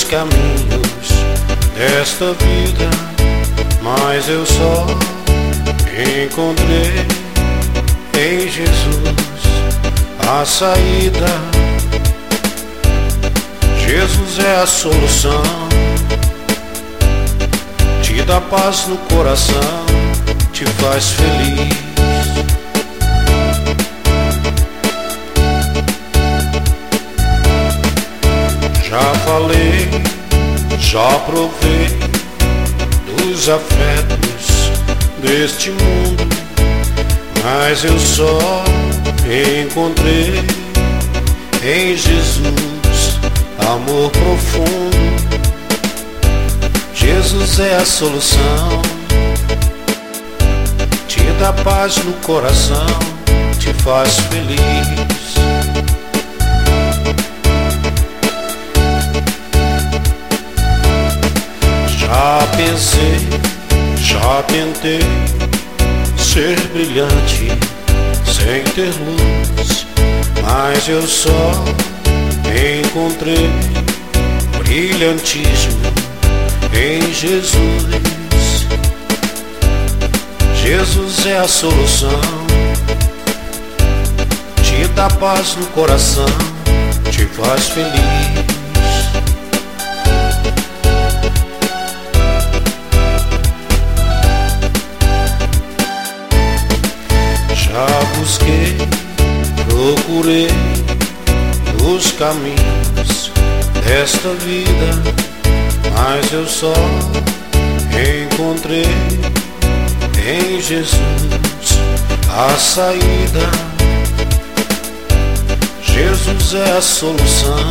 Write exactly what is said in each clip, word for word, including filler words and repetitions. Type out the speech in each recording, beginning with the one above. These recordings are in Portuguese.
nos caminhos desta vida, mas eu só encontrei em Jesus a saída. Jesus é a solução, te dá paz no coração, te faz feliz. Já falei, já provei dos afetos deste mundo, mas eu só encontrei em Jesus amor profundo. Jesus é a solução, te dá paz no coração, te faz feliz. Já pensei, já tentei ser brilhante sem ter luz, mas eu só encontrei brilhantismo em Jesus. Jesus é a solução, te dá paz no coração, te faz feliz. Já busquei, procurei os caminhos desta vida, mas eu só encontrei em Jesus a saída. Jesus é a solução,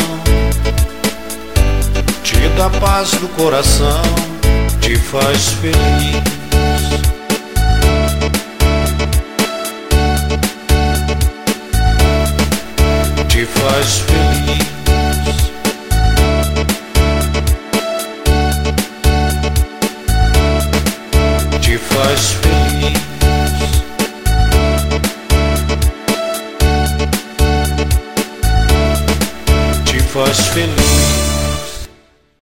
te dá paz no coração, te faz feliz. Te faz feliz. Te faz feliz.